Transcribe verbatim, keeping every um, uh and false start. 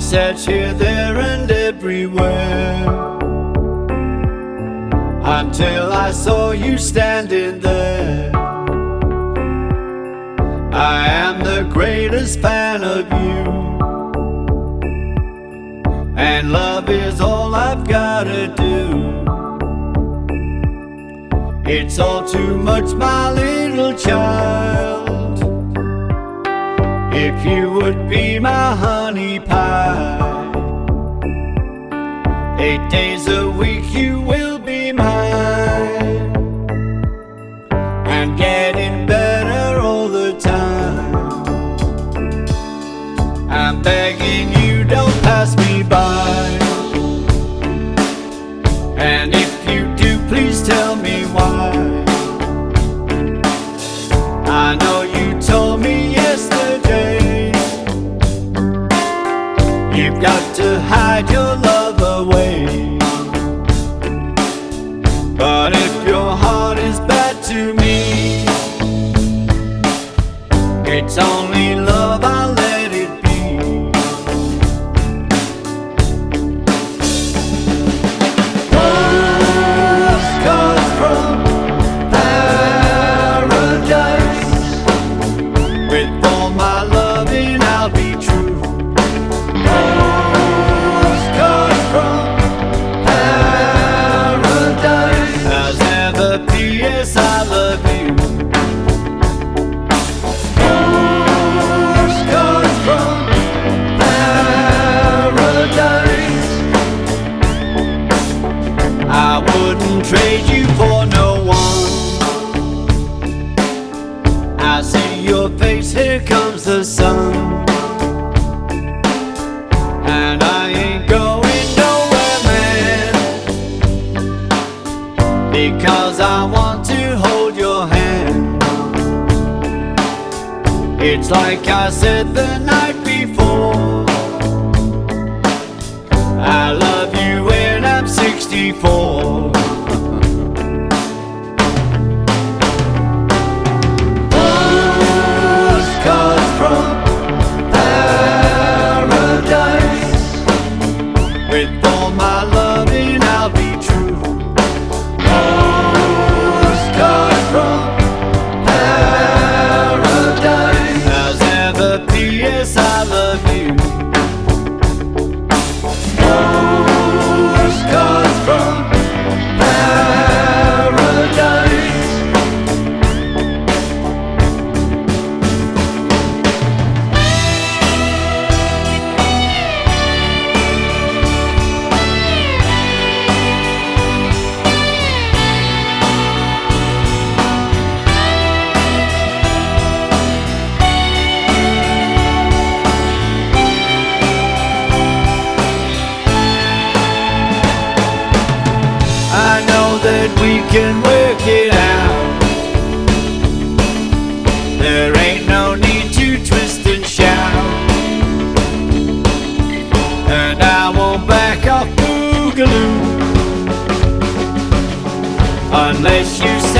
said here, there, and everywhere, until I saw you standing there. I am the greatest fan of you, and love is all I've gotta do. It's all too much, my little child. If you would be my honey pie, eight days a week you will be mine, and getting better all the time. I'm begging you, don't pass me by, and if you do, please tell me why. I know you told me yesterday you've got to hide your love away, but if your heart is bad to me, it's only love, I'll let it be. Postcards from paradise, with all my loving I'll be true. Postcards from paradise, as ever, P S I love you. Postcards from paradise, I wouldn't trade you for no one. I see your face, here comes the sun, and I ain't going nowhere, man, because I want to hold your hand. It's like I said the night before, I love you when I'm sixty-four. Postcards from paradise, with all my loving I'll be true. Postcards from paradise, as ever, P S I love you. Postcards from paradise. I know that we can work it out. There ain't no need to twist and shout, and I won't back off, boogaloo, unless you